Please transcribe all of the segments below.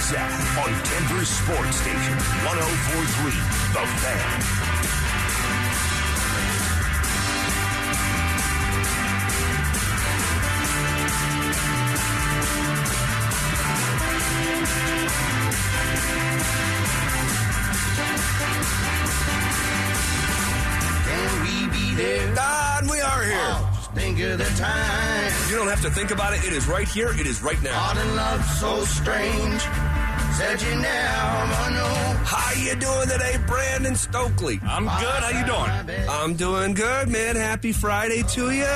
Zach on Denver Sports Station 104.3 The Fan. God, we are here. Oh, just think of the time. You don't have to think about it. It is right here. It is right now. Modern love so strange. Said you never know. How you doing today, Brandon Stokely? I'm good. How you doing? I'm doing good, man. Happy Friday to you.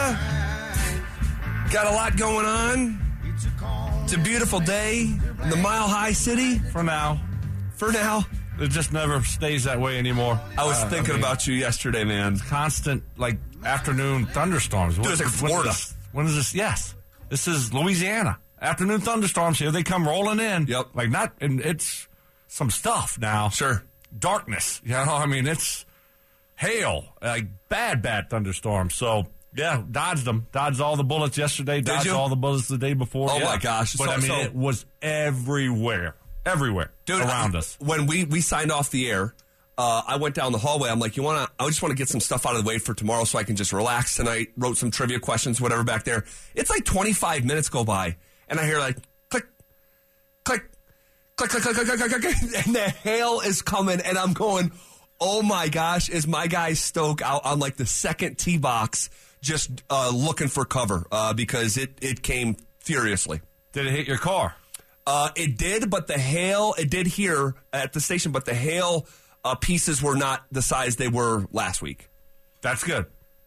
Got a lot going on. It's a beautiful day in the Mile High City. For now. It just never stays that way anymore. I was thinking about you yesterday, man. Constant, afternoon thunderstorms. Dude, it's like Florida. When is this? Yes. This is Louisiana. Afternoon thunderstorms. Here they come rolling in. Yep. And it's some stuff now. Sure. Darkness. It's hail. Bad thunderstorms. So, yeah, dodged them. Dodged all the bullets yesterday. Dodged all the bullets the day before. Oh, my gosh. But, it was everywhere. Dude, around us. When we signed off the air, I went down the hallway. I'm like, I just want to get some stuff out of the way for tomorrow so I can just relax tonight. Wrote some trivia questions, whatever back there. It's 25 minutes go by, and I hear click, click, click, click, click, click, click, click, click, and the hail is coming, and I'm going, oh my gosh, is my guy Stoke out on the second tee box just looking for cover because it came furiously. Did it hit your car? It did, but it did here at the station, but the hail pieces were not the size they were last week. That's good.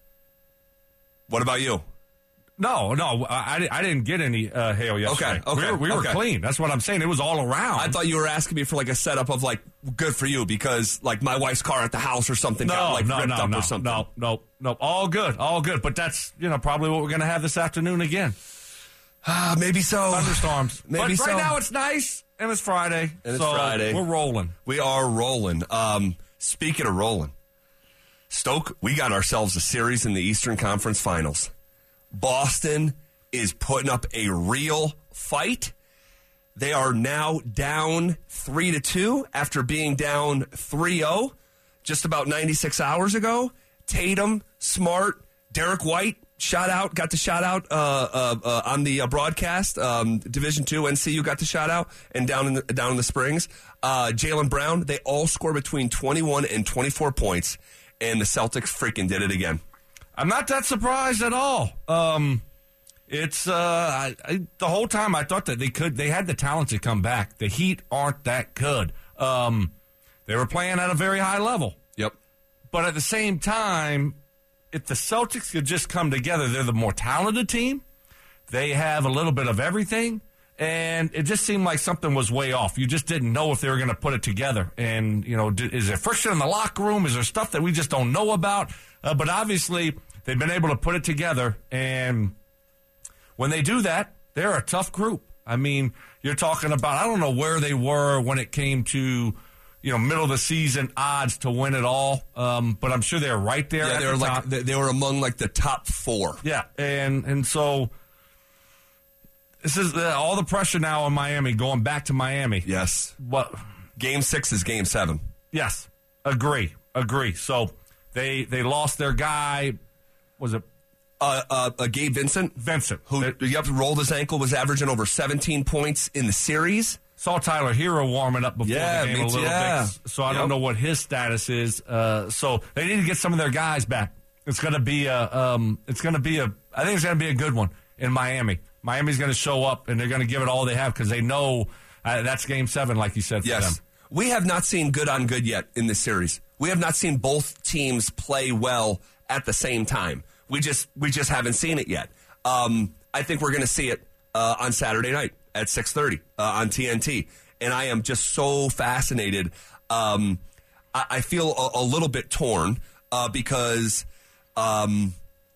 What about you? No, I didn't get any hail yesterday. Okay. We were clean. That's what I'm saying. It was all around. I thought you were asking me for a setup of good for you because my wife's car at the house or something got ripped up or something. No. All good. But that's, probably what we're going to have this afternoon again. Maybe so. Thunderstorms. Maybe but right now it's nice, and it's Friday. We're rolling. We are rolling. Speaking of rolling, Stoke, we got ourselves a series in the Eastern Conference Finals. Boston is putting up a real fight. They are now down 3-2 after being down 3-0 just about 96 hours ago. Tatum, Smart, Derek White. Got the shout out on the broadcast. Division II NCU got the shout out, and down in the Springs, Jaylen Brown. They all score between 21 and 24 points, and the Celtics freaking did it again. I'm not that surprised at all. It's the whole time I thought that they had the talent to come back. The Heat aren't that good. They were playing at a very high level. Yep, but at the same time, if the Celtics could just come together, they're the more talented team. They have a little bit of everything, and it just seemed like something was way off. You just didn't know if they were going to put it together. And, is there friction in the locker room? Is there stuff that we just don't know about? But obviously, they've been able to put it together, and when they do that, they're a tough group. You're talking about, I don't know where they were when it came to middle of the season odds to win it all. But I'm sure they're right there. Yeah, they were among the top four. Yeah, and so this is all the pressure now on Miami, going back to Miami. Yes. What? Game 6 is Game 7. Yes, agree. So they lost their guy. Was it? Gabe Vincent, who rolled his ankle, was averaging over 17 points in the series. Saw Tyler Hero warming up before the game a little bit, so I don't know what his status is. So they need to get some of their guys back. It's going to be I think it's going to be a good one in Miami. Miami's going to show up, and they're going to give it all they have because they know that's Game 7, like you said, for them. We have not seen good on good yet in this series. We have not seen both teams play well at the same time. We just haven't seen it yet. I think we're going to see it on Saturday night at 6:30 on TNT, and I am just so fascinated. I feel a little bit torn because I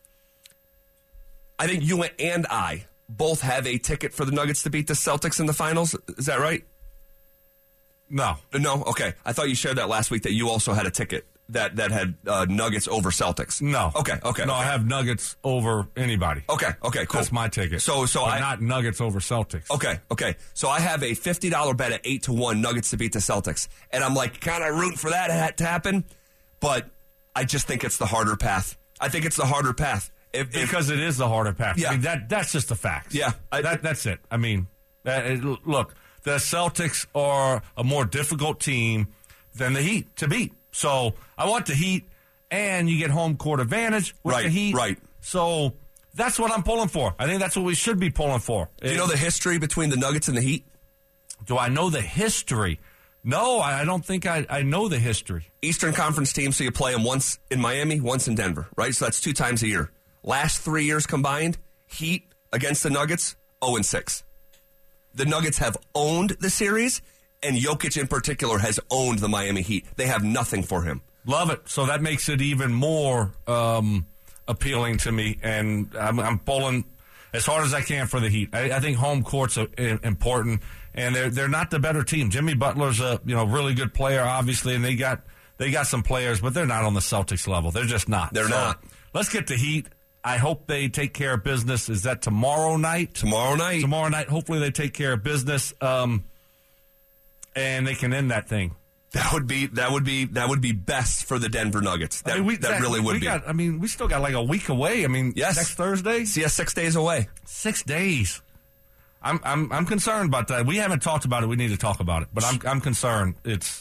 think you and I both have a ticket for the Nuggets to beat the Celtics in the finals. Is that right? No. Okay. I thought you shared that last week that you also had a ticket that had Nuggets over Celtics. No. Okay. No, I have Nuggets over anybody. Okay, cool. That's my ticket. But not Nuggets over Celtics. Okay. So I have a $50 bet at 8-1 Nuggets to beat the Celtics. And I'm like kind of rooting for that to happen. But I just think it's the harder path. Because it is the harder path. Yeah. I mean, that's just a fact. Yeah. That's it. I mean, look, the Celtics are a more difficult team than the Heat to beat. So I want the Heat, and you get home court advantage with the Heat. Right. So that's what I'm pulling for. I think that's what we should be pulling for. Do you know the history between the Nuggets and the Heat? Do I know the history? No, I don't think I know the history. Eastern Conference team, so you play them once in Miami, once in Denver, right? So that's 2 times a year. Last 3 years combined, Heat against the Nuggets, 0-6. The Nuggets have owned the series, and Jokic in particular has owned the Miami Heat. They have nothing for him. Love it. So that makes it even more appealing to me, and I'm pulling as hard as I can for the Heat. I think home court's important, and they're not the better team. Jimmy Butler's a really good player, obviously, and they got some players, but they're not on the Celtics level. They're just not. They're not. Let's get to Heat. I hope they take care of business. Is that tomorrow night? Tomorrow night. Hopefully they take care of business, and they can end that thing. That would be best for the Denver Nuggets. That really would be. We still got like a week away. Yes. Next Thursday. Yeah, 6 days away. 6 days. I'm concerned about that. We haven't talked about it. We need to talk about it. But I'm concerned. It's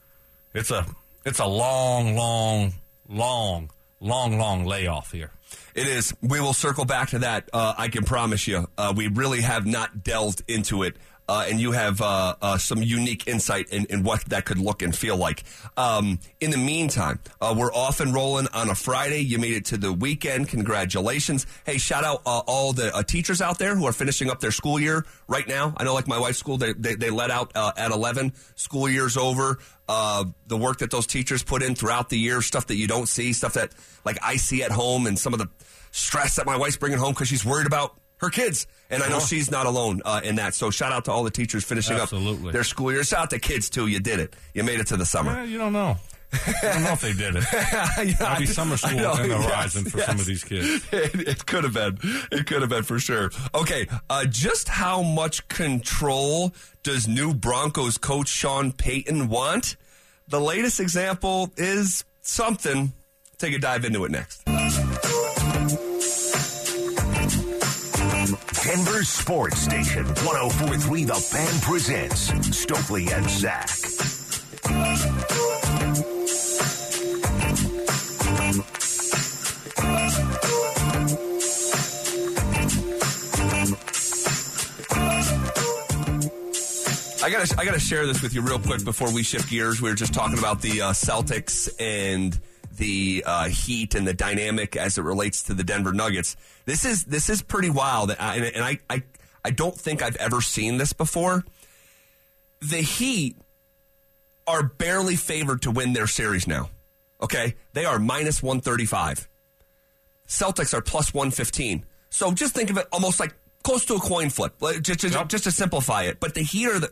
a long layoff here. It is. We will circle back to that. I can promise you. We really have not delved into it. And you have some unique insight in what that could look and feel like. In the meantime, we're off and rolling on a Friday. You made it to the weekend. Congratulations. Hey, shout out all the teachers out there who are finishing up their school year right now. I know, like my wife's school, they let out at 11. School year's over. The work that those teachers put in throughout the year, stuff that you don't see, stuff that like I see at home, and some of the stress that my wife's bringing home because she's worried about her kids. And I know she's not alone in that. So shout out to all the teachers finishing up their school year. Shout out to kids, too. You did it. You made it to the summer. Yeah, you don't know. I don't know if they did it. There'll be summer school on the horizon for some of these kids. It could have been. It could have been for sure. Okay, just how much control does new Broncos coach Sean Payton want? The latest example is something. Take a dive into it next. Denver Sports Station 104.3 The Fan presents Stokely and Zach. I gotta share this with you real quick before we shift gears. We were just talking about the Celtics and the Heat and the dynamic as it relates to the Denver Nuggets. This is pretty wild, and I don't think I've ever seen this before. The Heat are barely favored to win their series now. Okay, they are minus 135. Celtics are plus 115. So just think of it almost like close to a coin flip, just to simplify it. But the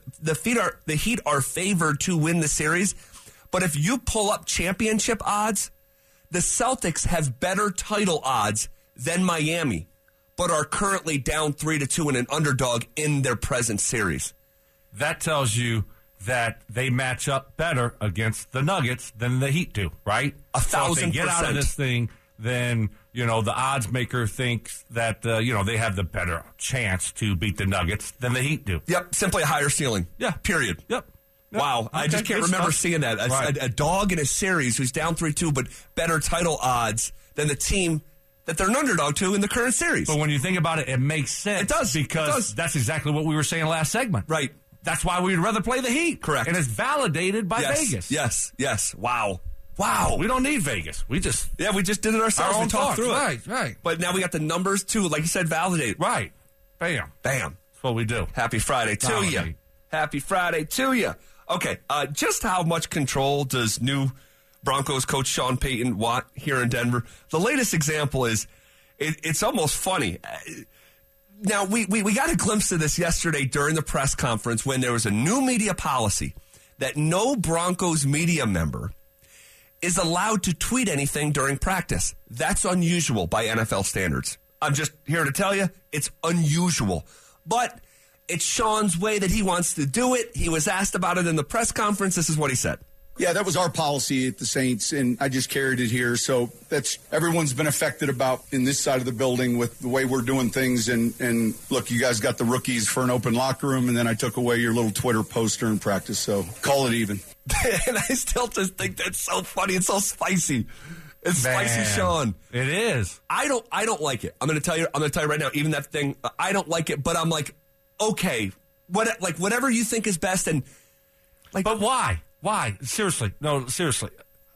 Heat are favored to win the series. But if you pull up championship odds, the Celtics have better title odds than Miami, but are currently down 3-2 and an underdog in their present series. That tells you that they match up better against the Nuggets than the Heat do, right? 1,000%. So if they get out of this thing, then the odds maker thinks that they have the better chance to beat the Nuggets than the Heat do. Yep, simply a higher ceiling. Yeah, period. Yep. Wow, okay, I just can't remember seeing that. A dog in a series who's down 3-2, but better title odds than the team that they're an underdog to in the current series. But when you think about it, it makes sense. It does. Because that's exactly what we were saying last segment. Right. That's why we'd rather play the Heat. Correct. And it's validated by Vegas. Yes. Wow. We don't need Vegas. We just did it ourselves. We talked through it. Right. But now we got the numbers, too. Like you said, validated. Right. Bam. That's what we do. Happy Friday to you. Happy Friday to you. Okay, just how much control does new Broncos coach Sean Payton want here in Denver? The latest example is, it's almost funny. Now, we got a glimpse of this yesterday during the press conference when there was a new media policy that no Broncos media member is allowed to tweet anything during practice. That's unusual by NFL standards. I'm just here to tell you, it's unusual. But it's Sean's way that he wants to do it. He was asked about it in the press conference. This is what he said. Yeah, that was our policy at the Saints, and I just carried it here. So that's everyone's been affected about in this side of the building with the way we're doing things. And look, you guys got the rookies for an open locker room, and then I took away your little Twitter poster in practice. So call it even. And I still just think that's so funny. It's so spicy. It's Man, spicy, Sean. It is. I don't like it. I'm going to tell you right now. Even that thing, I don't like it. But I'm like, okay, whatever you think is best. And but why? Why? Seriously. No, seriously.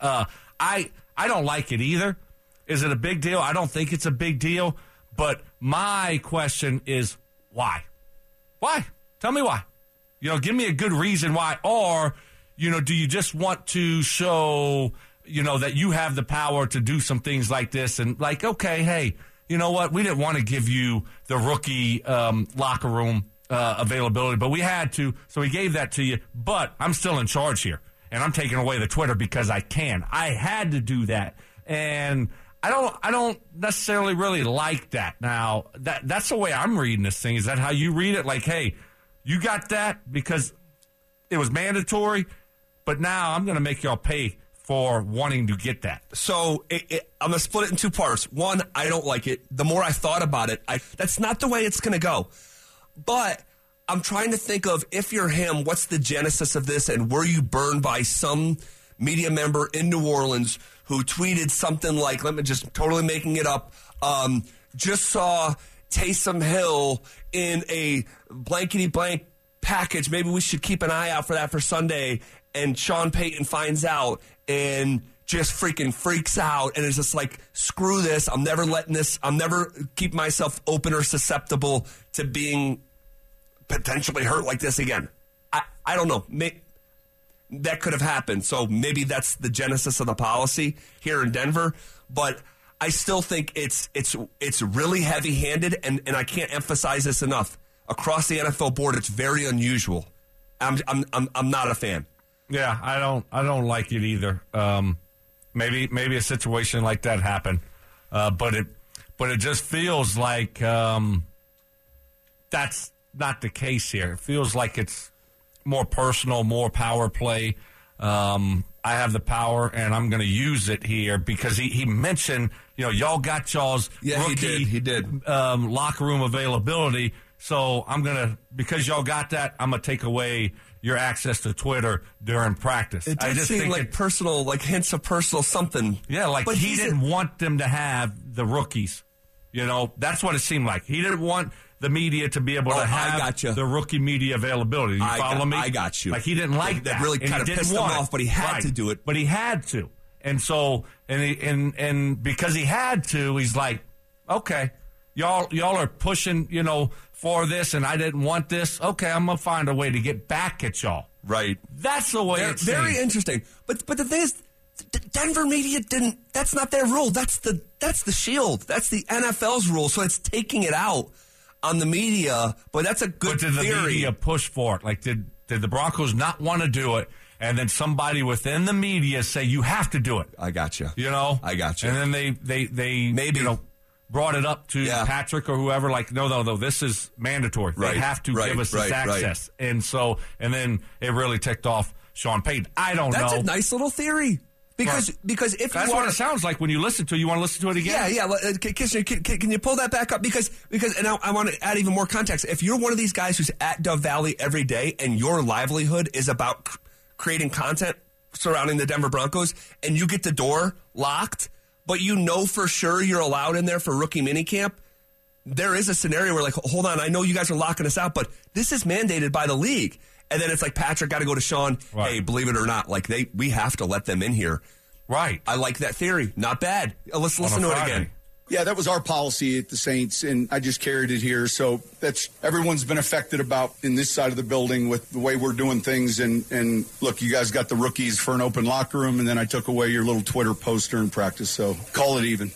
I don't like it either. Is it a big deal? I don't think it's a big deal. But my question is why? Why? Tell me why. Give me a good reason why. Or, do you just want to show, that you have the power to do some things like this? And okay, hey, you know what? We didn't want to give you the rookie locker room availability, but we had to, so we gave that to you. But I'm still in charge here, and I'm taking away the Twitter because I can. I had to do that, and I don't necessarily really like that. Now that's the way I'm reading this thing. Is that how you read it? Like, hey, you got that because it was mandatory, but now I'm going to make y'all pay for wanting to get that. So I'm going to split it in two parts. One, I don't like it. The more I thought about it, that's not the way it's going to go. But I'm trying to think of, if you're him, what's the genesis of this, and were you burned by some media member in New Orleans who tweeted something like, let me just totally making it up, just saw Taysom Hill in a blankety-blank package. Maybe we should keep an eye out for that for Sunday. And Sean Payton finds out and just freaking freaks out and is just like, screw this. I'm never keep myself open or susceptible to being potentially hurt like this again. I don't know. That could have happened. So maybe that's the genesis of the policy here in Denver. But I still think it's really heavy-handed, and I can't emphasize this enough. Across the NFL board, it's very unusual. I'm not a fan. Yeah, I don't like it either. Maybe a situation like that happened, but it just feels like that's not the case here. It feels like it's more personal, more power play. I have the power, and I'm going to use it here because he mentioned, y'all got y'all's rookie he did. Locker room availability. So because y'all got that, I'm going to take away your access to Twitter during practice. It does seem like personal, like hints of personal something. Yeah, but he didn't want them to have the rookies. That's what it seemed like. He didn't want the media to be able to have the rookie media availability. You follow me? I got you. Like, he didn't like that. That really kind of pissed him off, but he had to do it. But he had to. And so, and because he had to, he's like, okay, y'all are pushing, for this, and I didn't want this. Okay, I'm going to find a way to get back at y'all. Right. That's the way it's very interesting. But the thing is, Denver media didn't. That's not their rule. That's the Shield. That's the NFL's rule. So it's taking it out on the media. But that's a good theory. But did the media push for it? Like, did the Broncos not want to do it? And then somebody within the media say, you have to do it. I got you. I got you. And then they maybe brought it up to Patrick or whoever, like, no, this is mandatory. Right, they have to give us this access. Right. And then it really ticked off Sean Payton. I don't know. That's a nice little theory. Because if that's what it sounds like when you listen to it. You want to listen to it again? Yeah. Can you pull that back up? Because and I want to add even more context. If you're one of these guys who's at Dove Valley every day and your livelihood is about creating content surrounding the Denver Broncos, and you get the door locked, but for sure you're allowed in there for rookie minicamp, there is a scenario where, like, hold on, I know you guys are locking us out, but this is mandated by the league. And then it's like, Patrick got to go to Sean. Right. Hey, believe it or not, like, we have to let them in here. Right. I like that theory. Not bad. Let's listen to it again. Yeah, that was our policy at the Saints, and I just carried it here. So that's everyone's been affected about in this side of the building with the way we're doing things. And look, you guys got the rookies for an open locker room, and then I took away your little Twitter poster in practice. So call it even.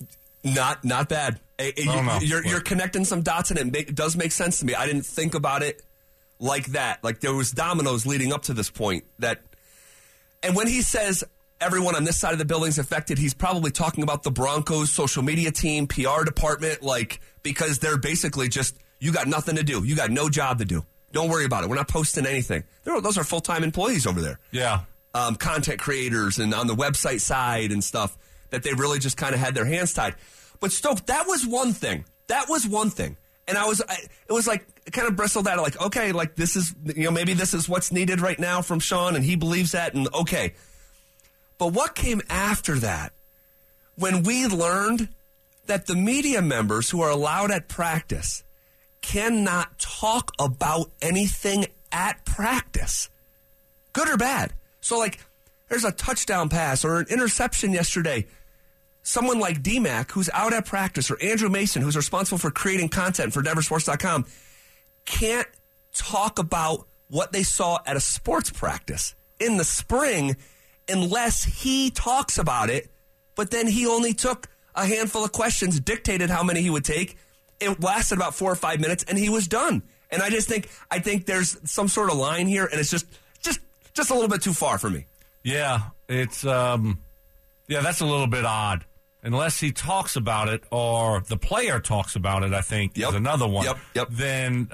Not bad. You're connecting some dots, and it does make sense to me. I didn't think about it like that. Like, there was dominoes leading up to this point. And when he says, everyone on this side of the building is affected. He's probably talking about the Broncos social media team, PR department, because they're basically just, you got nothing to do. You got no job to do. Don't worry about it. We're not posting anything. Those are full-time employees over there. Yeah. Content creators and on the website side and stuff that they really just kind of had their hands tied. But Stoke, that was one thing. And it was like, kind of bristled at it, okay, this is, maybe this is what's needed right now from Sean, and he believes that, and okay. But what came after that, when we learned that the media members who are allowed at practice cannot talk about anything at practice, good or bad. So, there's a touchdown pass or an interception yesterday. Someone like DMAC, who's out at practice, or Andrew Mason, who's responsible for creating content for DenverSports.com, can't talk about what they saw at a sports practice in the spring unless he talks about it, but then he only took a handful of questions, dictated how many he would take. It lasted about 4 or 5 minutes, and he was done. And I think there's some sort of line here, and it's just a little bit too far for me. Yeah, it's that's a little bit odd. Unless he talks about it or the player talks about it, I think is another one. Yep. Then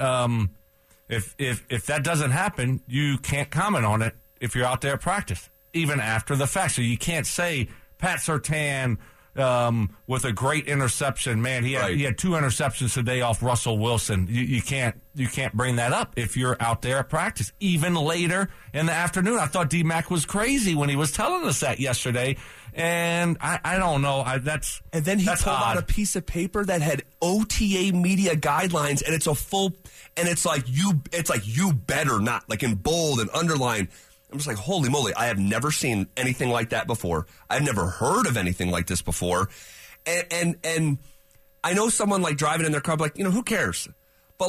if that doesn't happen, you can't comment on it if you're out there at practice, even after the fact. So you can't say Pat Surtain with a great interception. Man, he had 2 interceptions today off Russell Wilson. You can't bring that up if you're out there at practice. Even later in the afternoon, I thought D-Mac was crazy when he was telling us that yesterday. And I don't know. And then he pulled out a piece of paper that had OTA media guidelines, and it's it's like you better not, in bold and underlined. I'm just like, holy moly, I have never seen anything like that before. I've never heard of anything like this before. And I know someone driving in their car, who cares? But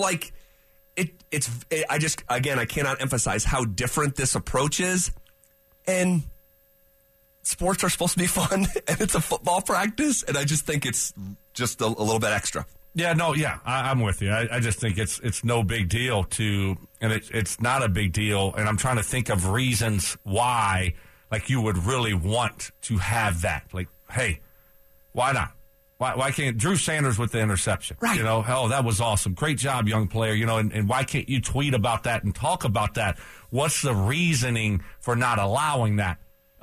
I cannot emphasize how different this approach is. And sports are supposed to be fun, and it's a football practice, and I just think it's just a little bit extra. Yeah, no, yeah, I'm with you. I just think it's no big deal and it's not a big deal, and I'm trying to think of reasons why, you would really want to have that. Hey, why not? Why can't Drew Sanders with the interception? Right. That was awesome. Great job, young player. And why can't you tweet about that and talk about that? What's the reasoning for not allowing that?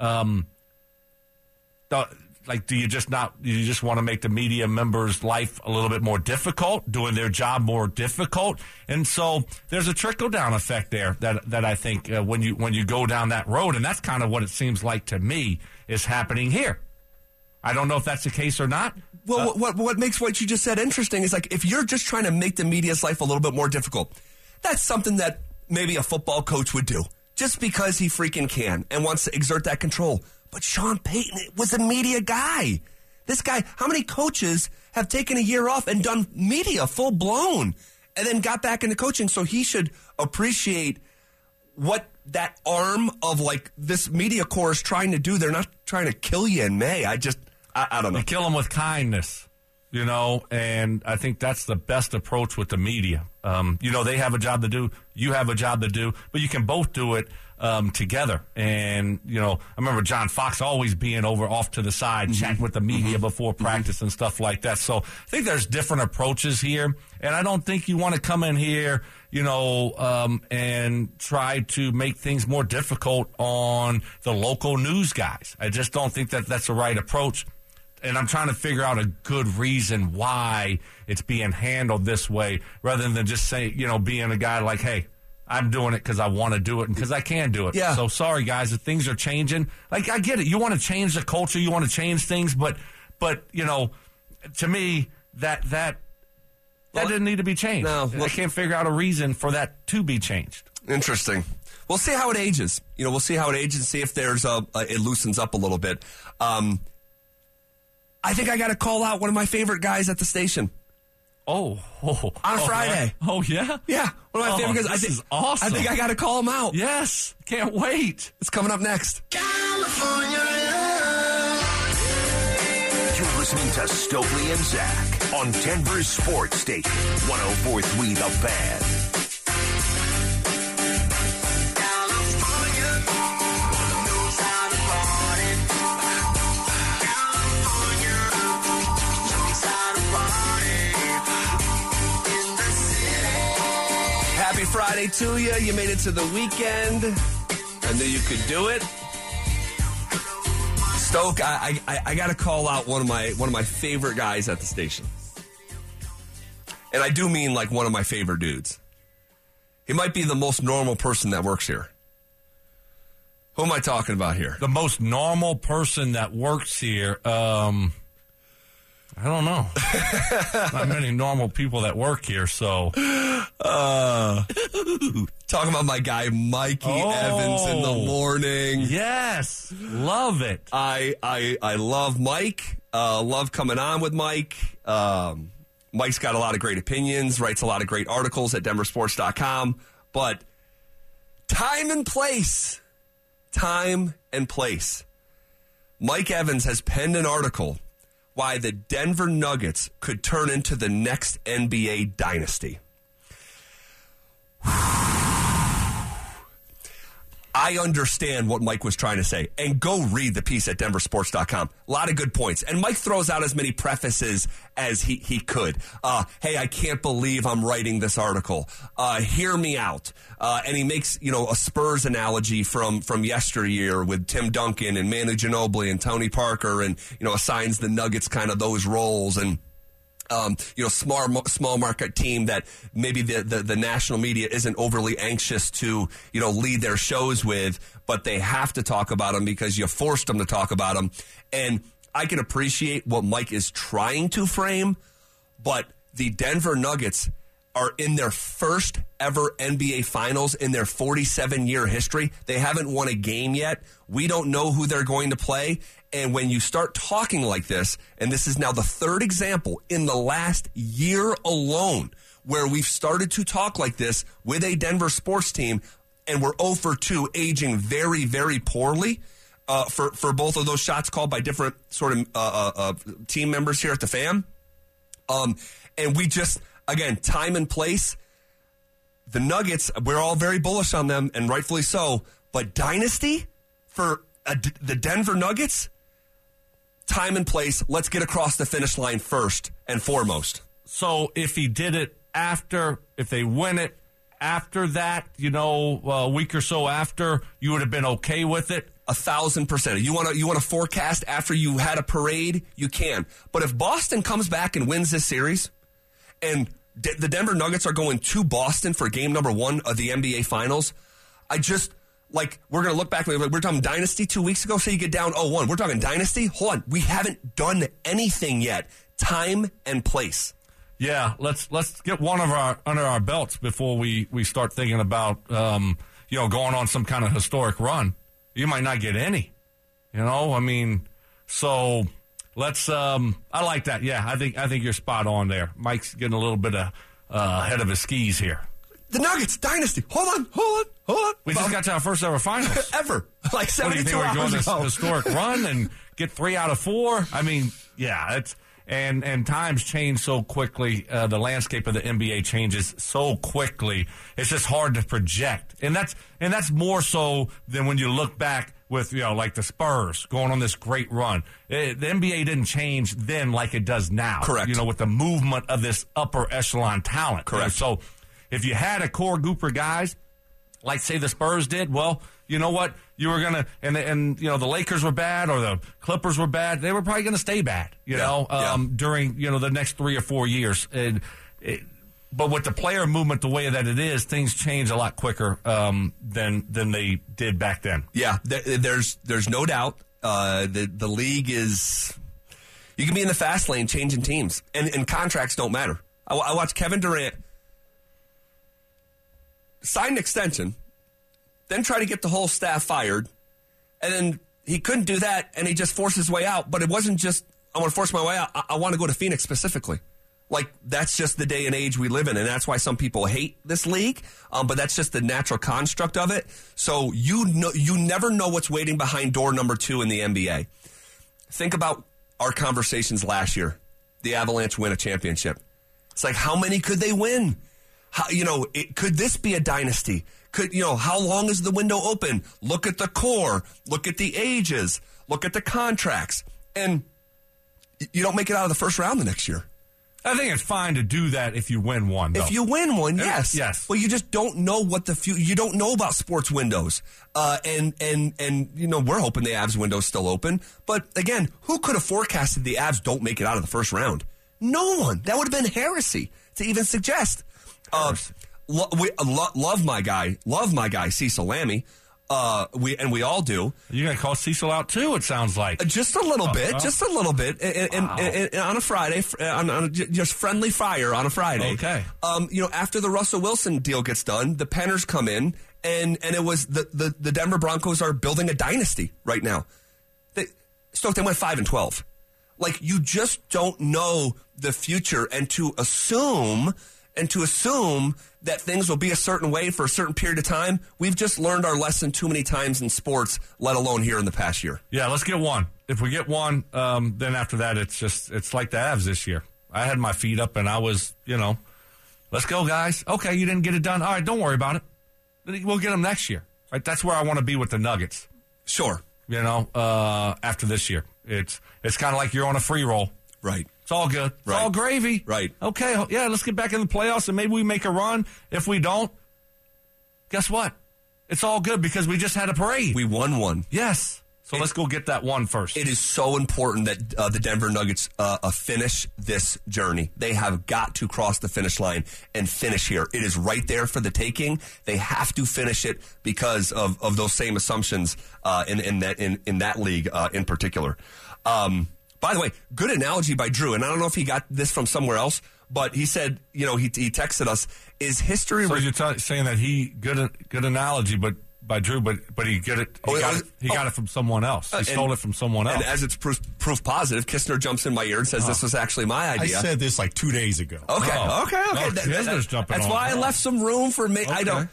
Do you just want to make the media members' life a little bit more difficult, doing their job more difficult? And so there's a trickle-down effect there that I think when you go down that road, and that's kind of what it seems like to me is happening here. I don't know if that's the case or not. Well, what makes what you just said interesting is if you're just trying to make the media's life a little bit more difficult, that's something that maybe a football coach would do just because he freaking can and wants to exert that control. But Sean Payton was a media guy. This guy, how many coaches have taken a year off and done media full blown and then got back into coaching? So he should appreciate what that arm of this media corps is trying to do. They're not trying to kill you in May. I don't know. They kill them with kindness, and I think that's the best approach with the media. They have a job to do. You have a job to do, but you can both do it together. And, I remember John Fox always being off to the side, chatting with the media before practice and stuff like that. So I think there's different approaches here. And I don't think you want to come in here, and try to make things more difficult on the local news guys. I just don't think that that's the right approach. And I'm trying to figure out a good reason why it's being handled this way rather than just being a guy hey, I'm doing it because I want to do it and because I can do it. Yeah. So sorry, guys, if things are changing. I get it. You want to change the culture. You want to change things. But to me, that didn't need to be changed. No, I can't figure out a reason for that to be changed. Interesting. We'll see how it ages. We'll see how it ages and see if there's it loosens up a little bit. I think I got to call out one of my favorite guys at the station. On Friday. Yeah? Oh, yeah? Yeah. One of my favorite guys. This is awesome. I think I got to call him out. Yes. Can't wait. It's coming up next. California love. You're listening to Stokely and Zach on Denver's Sports Station, 104.3 The Fan. California knows how to party. Friday to you. You made it to the weekend. I knew you could do it. Stoke, I got to call out one of my favorite guys at the station. And I do mean like one of my favorite dudes. He might be the most normal person that works here. Who am I talking about here? The most normal person that works here. I don't know. Not many normal people that work here, so. Talking about my guy, Mikey Evans in the morning. Yes. Love it. I love Mike. Love coming on with Mike. Mike's got a lot of great opinions, writes a lot of great articles at denversports.com. But time and place. Mike Evans has penned an article why the Denver Nuggets could turn into the next NBA dynasty. I understand what Mike was trying to say. And go read the piece at denversports.com. A lot of good points. And Mike throws out as many prefaces as he could. Hey, I can't believe I'm writing this article. Hear me out. And he makes, a Spurs analogy from yesteryear with Tim Duncan and Manu Ginobili and Tony Parker and, assigns the Nuggets kind of those roles and small market team that maybe the national media isn't overly anxious to, lead their shows with, but they have to talk about them because you forced them to talk about them. And I can appreciate what Mike is trying to frame, but the Denver Nuggets are in their first ever NBA Finals in their 47-year history. They haven't won a game yet. We don't know who they're going to play. And when you start talking like this, and this is now the third example in the last year alone where we've started to talk like this with a Denver sports team, and we're 0 for 2, aging very, very poorly for both of those shots called by different sort of team members here at the Fan. And we just, again, time and place. The Nuggets, we're all very bullish on them, and rightfully so. But dynasty for the Denver Nuggets, time and place. Let's get across the finish line first and foremost. So if he did it if they win it after that, a week or so after, you would have been okay with it? 1,000%. You want to forecast after you had a parade? You can. But if Boston comes back and wins this series, and the Denver Nuggets are going to Boston for game number 1 of the NBA Finals, we're going to look back. We're talking dynasty 2 weeks ago, so you get down 0-1. We're talking dynasty? Hold on. We haven't done anything yet. Time and place. Yeah, let's get one of our under our belts before we start thinking about going on some kind of historic run. You might not get any. So let's I like that. Yeah, I think you're spot on there. Mike's getting a little bit ahead of his skis here. The Nuggets dynasty. Hold on. We just got to our first ever finals. Ever. 72 hours ago. What do you think, we're going this historic run and get 3 out of 4? It's and times change so quickly. The landscape of the NBA changes so quickly. It's just hard to project. And that's more so than when you look back with, like the Spurs going on this great run. The NBA didn't change then like it does now. Correct. With the movement of this upper echelon talent. Correct. So if you had a core group of guys, like say the Spurs did, well, you know what? You were going to, and the Lakers were bad or the Clippers were bad. They were probably going to stay bad, during, the next 3 or 4 years. But with the player movement the way that it is, things change a lot quicker than they did back then. Yeah, there's no doubt. The league is, you can be in the fast lane changing teams, and contracts don't matter. I watched Kevin Durant sign an extension, then try to get the whole staff fired, and then he couldn't do that, and he just forced his way out. But it wasn't just, I want to force my way out. I want to go to Phoenix specifically. That's just the day and age we live in, and that's why some people hate this league, but that's just the natural construct of it. So you never know what's waiting behind door number 2 in the NBA. Think about our conversations last year. The Avalanche win a championship. It's like, how many could they win? Could this be a dynasty? How long is the window open? Look at the core. Look at the ages. Look at the contracts. And you don't make it out of the first round the next year. I think it's fine to do that if you win one, though. If you win one, yes. Yes. Well, you just don't know what you don't know about sports windows. And we're hoping the Avs window's still open. But again, who could have forecasted the Avs don't make it out of the first round? No one. That would have been heresy to even suggest. Love my guy, Cecil Lammy. We all do. You're going to call Cecil out too, it sounds like. Just a little bit. And on a Friday, on just friendly fire on a Friday. Okay. After the Russell Wilson deal gets done, the Penners come in, and it was the Denver Broncos are building a dynasty right now. They went 5-12. Like, you just don't know the future, and to assume that things will be a certain way for a certain period of time, we've just learned our lesson too many times in sports, let alone here in the past year. Yeah, let's get one. If we get one, then after that, it's like the Avs this year. I had my feet up, and I was, let's go, guys. Okay, you didn't get it done. All right, don't worry about it. We'll get them next year. Right? That's where I want to be with the Nuggets. Sure. After this year. It's kind of like you're on a free roll. Right. It's all good. It's right. all gravy. Right. Okay, yeah, let's get back in the playoffs, and maybe we make a run. If we don't, guess what? It's all good because we just had a parade. We won one. Yes. So let's go get that one first. It is so important that the Denver Nuggets finish this journey. They have got to cross the finish line and finish here. It is right there for the taking. They have to finish it because of those same assumptions in that league in particular. By the way, good analogy by Drew, and I don't know if he got this from somewhere else, but he said, he texted us, is history... So you're saying that good analogy, but by Drew, but he got it from someone else. He stole it from someone else. And as it's proof positive, Kistner jumps in my ear and says this was actually my idea. I said this like 2 days ago. Okay. Kistner's jumping That's on. why I left some room for me. Okay. I don't...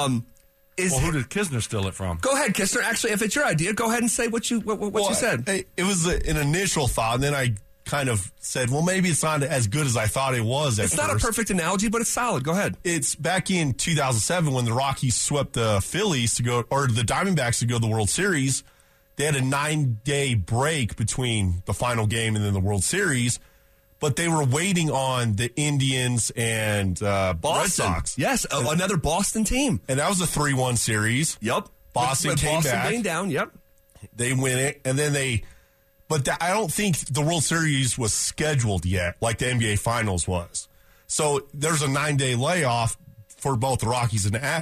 who did Kistner steal it from? Go ahead, Kistner. Actually, if it's your idea, go ahead and say what you said. It was an initial thought, and then I kind of said, well, maybe it's not as good as I thought it was at first. It's not a perfect analogy, but it's solid. Go ahead. It's back in 2007 when the Rockies swept the Phillies or the Diamondbacks to go to the World Series. They had a 9-day break between the final game and then the World Series, but they were waiting on the Indians and Red Sox. Yes, another Boston team. And that was a 3-1 series. Yep. Boston came back. Being down, yep. They win it, and then I don't think the World Series was scheduled yet, like the NBA Finals was. So there's a 9-day layoff for both the Rockies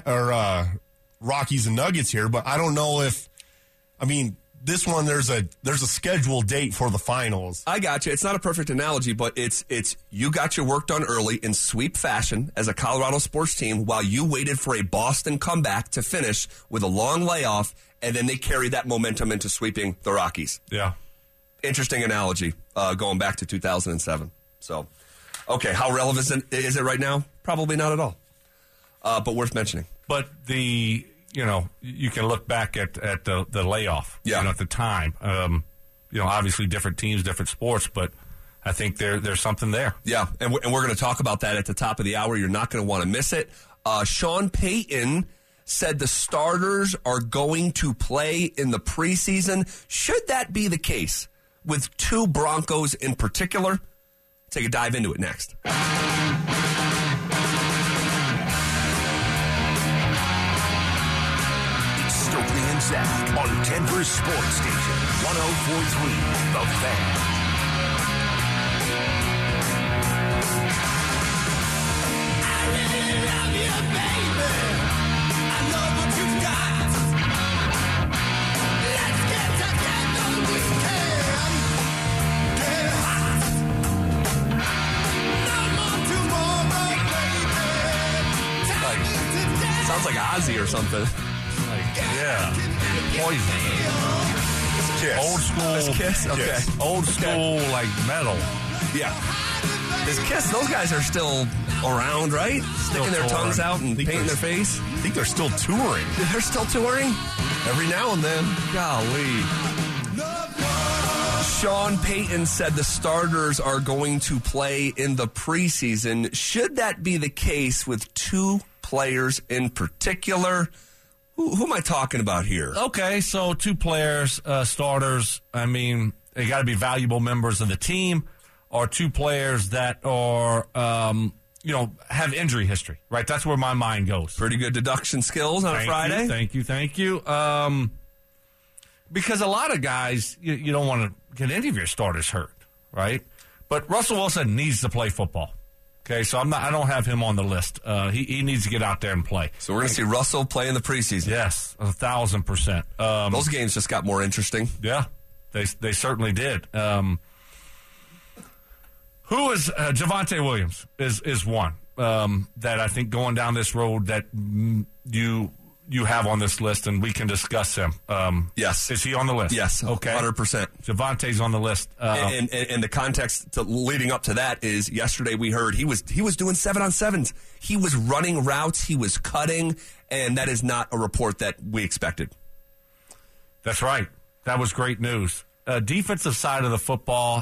and Nuggets here, but I don't know if, this one there's a scheduled date for the finals. I got you. It's not a perfect analogy, but it's you got your work done early in sweep fashion as a Colorado sports team while you waited for a Boston comeback to finish with a long layoff, and then they carried that momentum into sweeping the Rockies. Yeah. Interesting analogy going back to 2007. So, okay, how relevant is it right now? Probably not at all, but worth mentioning. But you can look back at the layoff at the time. Obviously different teams, different sports, but I think there's something there. Yeah, and we're going to talk about that at the top of the hour. You're not going to want to miss it. Sean Payton said the starters are going to play in the preseason. Should that be the case with two Broncos in particular? Take a dive into it next. Stokely and Zach on Denver Sports Station 104.3 The Fan. I really love you, baby. I know what you've got. Let's get together, we can get hot. No more tomorrow, baby. Tell me today. Sounds like Ozzy or something. Poison. Kiss. Old school. It's Kiss? Okay. Kiss. Old school, like metal. Yeah. Is Kiss, those guys are still around, right? Sticking their tongues out and painting their face. I think they're still touring. They're still touring? Every now and then. Golly. Sean Payton said the starters are going to play in the preseason. Should that be the case with two players in particular? Who am I talking about here? Okay, so two players, starters. They got to be valuable members of the team. are two players that are, have injury history, right? That's where my mind goes. Pretty good deduction skills on a Friday. Thank you. Because a lot of guys, you don't want to get any of your starters hurt, right? But Russell Wilson needs to play football. Okay, so I don't have him on the list. He needs to get out there and play. So we're going to see Russell play in the preseason. Yes, 1,000%. Those games just got more interesting. Yeah, they certainly did. Who is Javonte Williams is one that I think going down this road that you have on this list, and we can discuss him. Yes. Is he on the list? Yes, okay. 100%. Javonte's on the list. And the context leading up to that is yesterday we heard he was doing 7-on-7s. He was running routes. He was cutting, and that is not a report that we expected. That's right. That was great news. Defensive side of the football,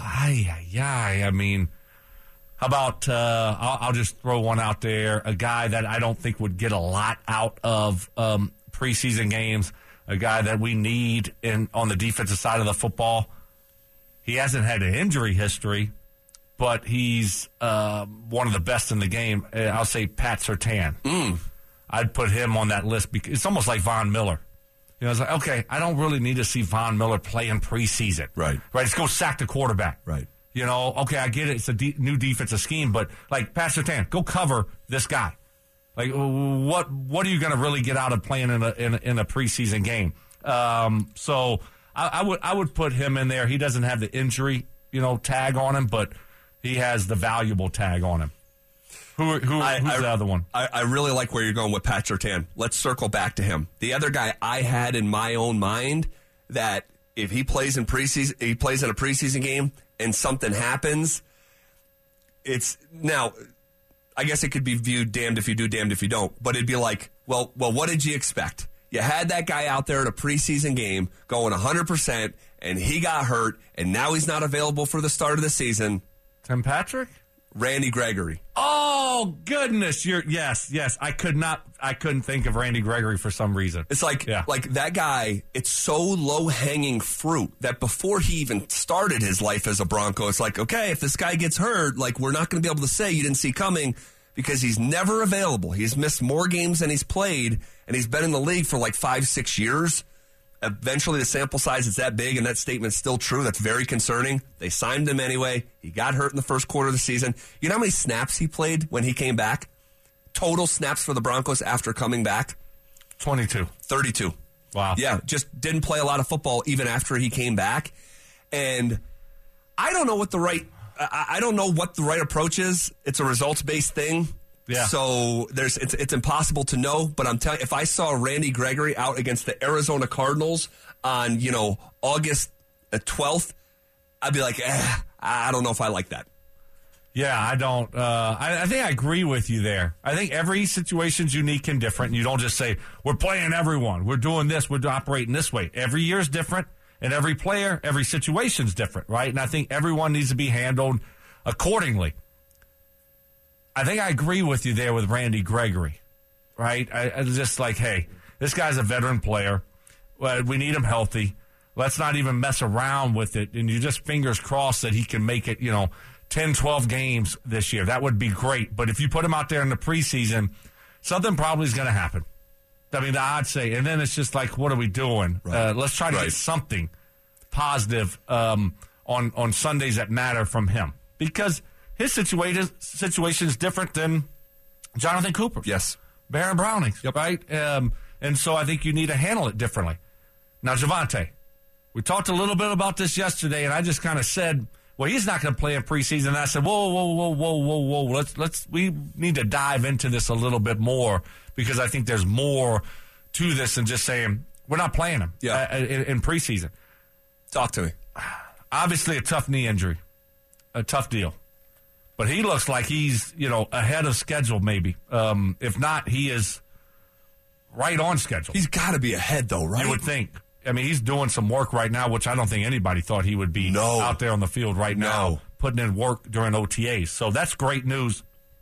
I mean, how about I'll just throw one out there, a guy that I don't think would get a lot out of preseason games, a guy that we need on the defensive side of the football. He hasn't had an injury history, but he's one of the best in the game. I'll say Pat Surtain. I'd put him on that list because it's almost like Von Miller. You know, it's like, okay, I don't really need to see Von Miller play in preseason. Right. Let's go sack the quarterback. Right. You know, okay, I get it. It's a new defensive scheme, but like Pat Surtain, go cover this guy. Like, what are you going to really get out of playing in a preseason game? So I would put him in there. He doesn't have the injury, tag on him, but he has the valuable tag on him. Who's the other one? I really like where you're going with Pat Surtain. Let's circle back to him. The other guy I had in my own mind that if he plays in preseason, he plays in a preseason game and something happens, it's now. I guess it could be viewed damned if you do, damned if you don't. But it'd be like, well, what did you expect? You had that guy out there in a preseason game going 100%, and he got hurt, and now he's not available for the start of the season. Tim Patrick? Randy Gregory. Oh, goodness. Yes. I couldn't think of Randy Gregory for some reason. It's like that guy, it's so low-hanging fruit that before he even started his life as a Bronco, it's like, okay, if this guy gets hurt, like we're not going to be able to say you didn't see coming because he's never available. He's missed more games than he's played, and he's been in the league for like 5-6 years. Eventually, the sample size is that big, and that statement's still true. That's very concerning. They signed him anyway. He got hurt in the first quarter of the season. You know how many snaps he played when he came back? Total snaps for the Broncos after coming back? 22. 32. Wow. Yeah, just didn't play a lot of football even after he came back. And I don't know what the right approach is. It's a results-based thing. Yeah. So it's impossible to know, but I'm telling you, if I saw Randy Gregory out against the Arizona Cardinals on, August 12th, I'd be like, I don't know if I like that. Yeah, I don't. I think I agree with you there. I think every situation's unique and different. You don't just say, we're playing everyone. We're doing this. We're operating this way. Every year's different, and every player, every situation's different, right? And I think everyone needs to be handled accordingly. I think I agree with you there with Randy Gregory, right? I just like, hey, this guy's a veteran player. We need him healthy. Let's not even mess around with it. And you just fingers crossed that he can make it, 10, 12 games this year. That would be great. But if you put him out there in the preseason, something probably is going to happen. I mean, the odds say. And then it's just like, what are we doing? Right. Let's try to get something positive on Sundays that matter from him. Because his situation is different than Jonathan Cooper. Yes. Baron Browning, right? And so I think you need to handle it differently. Now, Javonte, we talked a little bit about this yesterday, and I just kind of said, well, he's not going to play in preseason. And I said, whoa. We need to dive into this a little bit more because I think there's more to this than just saying we're not playing him in preseason. Talk to me. Obviously, a tough knee injury, a tough deal. But he looks like he's, ahead of schedule maybe. If not, he is right on schedule. He's got to be ahead, though, right? You would think. I mean, he's doing some work right now, which I don't think anybody thought he would be out there on the field right now, putting in work during OTAs. So that's great news.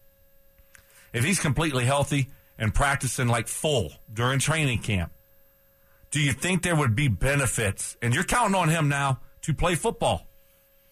If he's completely healthy and practicing like full during training camp, do you think there would be benefits? And you're counting on him now to play football.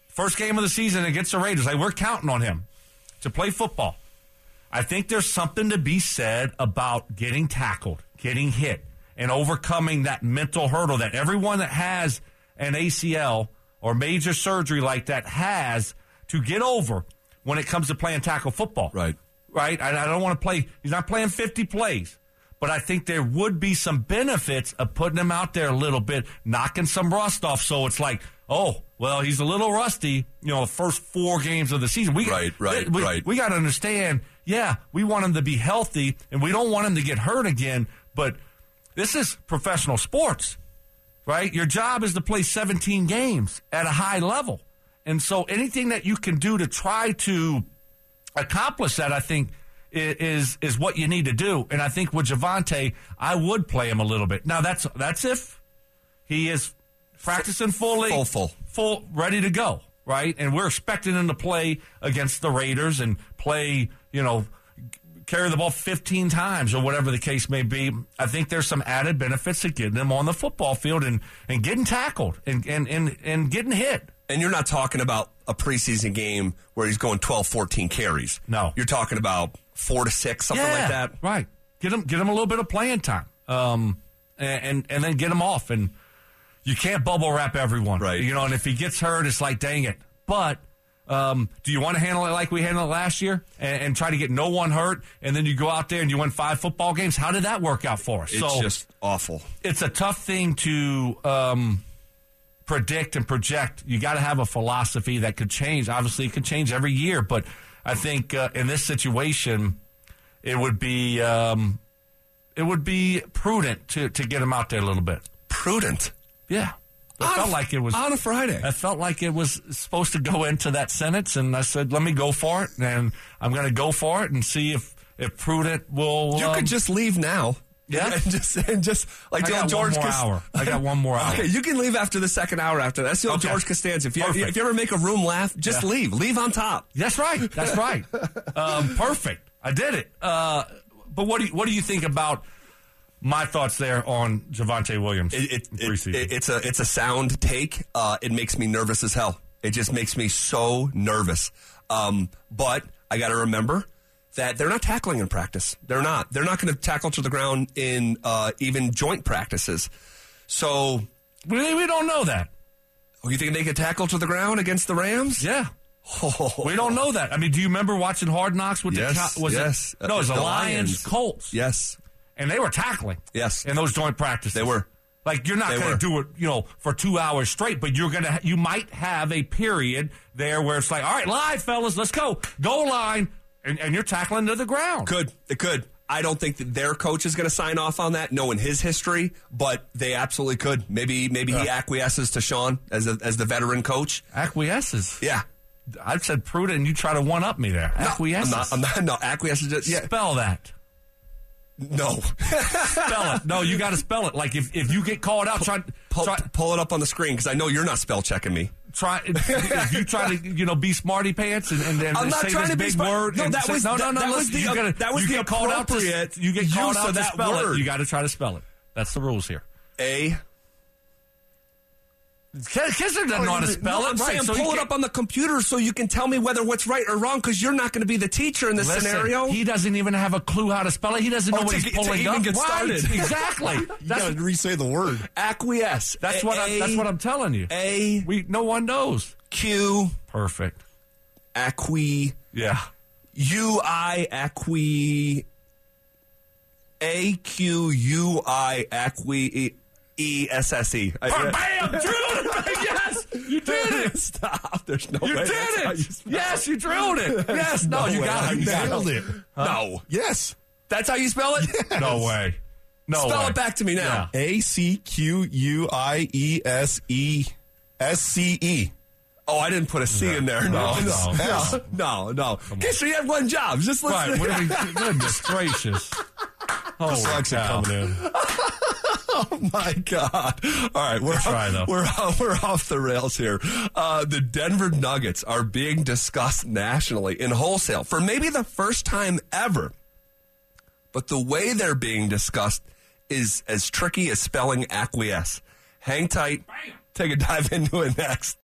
First game of the season against the Raiders. Like, we're counting on him to play football. I think there's something to be said about getting tackled, getting hit, and overcoming that mental hurdle that everyone that has an ACL or major surgery like that has to get over when it comes to playing tackle football. Right. Right? I don't want to play. He's not playing 50 plays. But I think there would be some benefits of putting him out there a little bit, knocking some rust off. So it's like, oh, well, he's a little rusty, the first 4 games of the season. We got to understand, we want him to be healthy, and we don't want him to get hurt again. But this is professional sports, right? Your job is to play 17 games at a high level. And so anything that you can do to try to accomplish that, I think, is what you need to do. And I think with Javonte, I would play him a little bit. Now, that's if he is practicing fully, full, ready to go, right? And we're expecting him to play against the Raiders and play, carry the ball 15 times or whatever the case may be. I think there's some added benefits to getting him on the football field and getting tackled and getting hit. And you're not talking about a preseason game where he's going 12, 14 carries. No. You're talking about 4 to 6, something like that. Right. Get him a little bit of playing time. And then get him off. And you can't bubble wrap everyone. Right. And if he gets hurt, it's like, dang it. But do you want to handle it like we handled it last year and try to get no one hurt, and then you go out there and you win 5 football games? How did that work out for us? It's just awful. It's a tough thing to predict and project. You got to have a philosophy that could change. Obviously, it could change every year, but I think in this situation, it would be prudent to get him out there a little bit. Prudent? Yeah. It felt like it was on a Friday. I felt like it was supposed to go into that sentence, and I said, let me go for it, and I'm going to go for it and see if prudent will. You could just leave now. Yeah, and just like the old George. I got one more hour. Okay, you can leave after the second hour. After that's the old George Costanza. If you ever make a room laugh, just leave. Leave on top. That's right. That's right. Perfect. I did it. But what do you think about my thoughts there on Javonte Williams? It's a sound take. It makes me nervous as hell. It just makes me so nervous. But I got to remember that they're not tackling in practice. They're not. They're not going to tackle to the ground in even joint practices. So we don't know that. Oh, you think they could tackle to the ground against the Rams? Yeah. We don't know that. I mean, do you remember watching Hard Knocks with yes. It was the Lions Colts. Yes. And they were tackling. Yes. In those joint practices. They were. Like, you're not going to do it, for 2 hours straight, but you might have a period there where it's like, all right, live, fellas, let's go. Goal line. And you're tackling to the ground. It could. I don't think that their coach is going to sign off on that, knowing his history, but they absolutely could. Maybe he acquiesces to Sean as the veteran coach. Acquiesces? Yeah. I said prudent, and you try to one-up me there. Acquiesces. I'm not. No, acquiesces. Yeah. Spell that. No. Spell it. No, you got to spell it. Like, if you get called out, pull it up on the screen, because I know you're not spell checking me. If you try to be smarty pants and I'm not say trying this to be big smart. word. No, that was the appropriate. You get called out to spell word. it. You got to try to spell it. That's the rules here. Kisser doesn't know how to spell it. I'm saying pull it up on the computer so you can tell me whether what's right or wrong, because you're not going to be the teacher in this scenario. He doesn't even have a clue how to spell it. He doesn't know what he's pulling up. Get started. Exactly. You got to re-say the word. Acquiesce. That's what I'm telling you. No one knows. Q. Perfect. Yeah. UI acqui. AQUI acqui. ESSE. Bam! Drilled it! Yes! You did it! Stop. There's no way. You did it! Yes, you drilled it! Yes! No, you got it. You nailed it. No. Yes. That's how you spell it? Yes. No way. Spell it back to me now. Yeah. ACQUIESSE. Oh, I didn't put a C in there. No. Okay, so you have one job. Just listen. Right. Goodness gracious. Dyslexia coming in. Oh my God! All right, we're off the rails here. The Denver Nuggets are being discussed nationally in wholesale for maybe the first time ever. But the way they're being discussed is as tricky as spelling acquiesce. Hang tight. Take a dive into it next.